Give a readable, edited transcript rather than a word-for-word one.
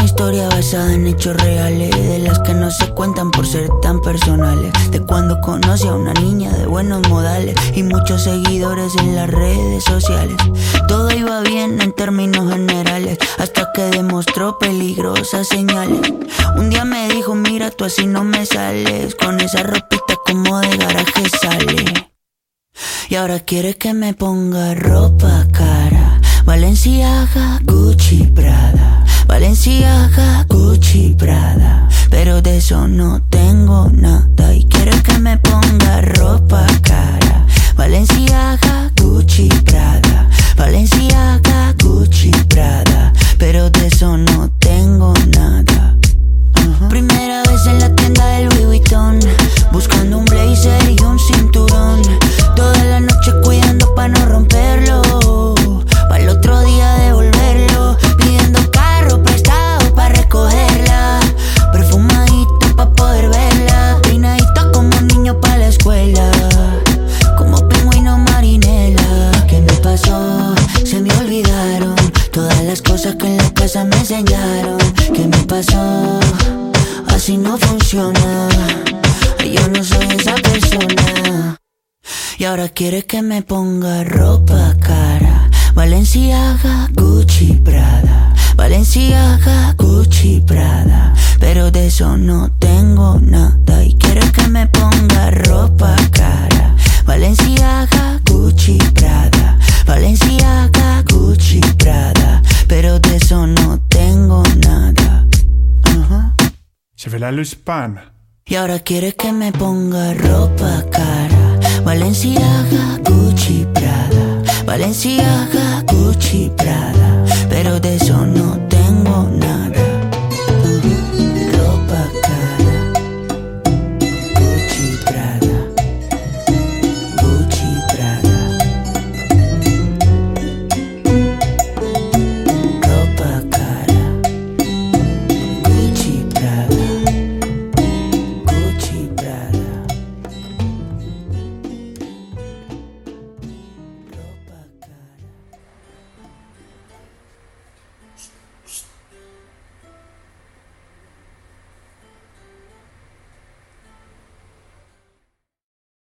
una historia basada en hechos reales, de las que no se cuentan por ser tan personales. De cuando conocí a una niña de buenos modales y muchos seguidores en las redes sociales. Todo iba bien en términos generales, hasta que demostró peligrosas señales. Un día me dijo, mira, tú así no me sales, con esa ropita como de garaje sale. Y ahora quiere que me ponga ropa cara, Balenciaga, Gucci, Prada, Balenciaga, Gucci, Prada. Pero de eso no tengo nada. Y quiere que me ponga ropa cara, Balenciaga, Gucci, Prada, Balenciaga, Gucci, Prada. Pero de eso no tengo nada. Primera vez en la tienda del Louis Vuitton, buscando un blazer y un cinturón. Toda la noche cuidando pa' no romperlo, pa'l otro día devolverlo. Pidiendo carro prestado pa' recogerla, perfumadito pa' poder verla. Peinadito como niño pa' la escuela, como pingüino marinela. ¿Qué me pasó? Se me olvidaron todas las cosas que en la casa me enseñaron. ¿Qué me pasó? Así no funciona, yo no soy esa persona. Y ahora quiere que me ponga ropa cara, Balenciaga, Gucci, Prada, Balenciaga, Gucci, Prada. Pero de eso no tengo nada. Y quiere que me ponga ropa cara, Balenciaga, Gucci, Prada, Balenciaga, Gucci, Prada. Pero de eso no tengo nada. Chevela Luspan. Y ahora quiere que me ponga ropa cara, Balenciaga, Gucci, Prada, Balenciaga, Gucci, Prada.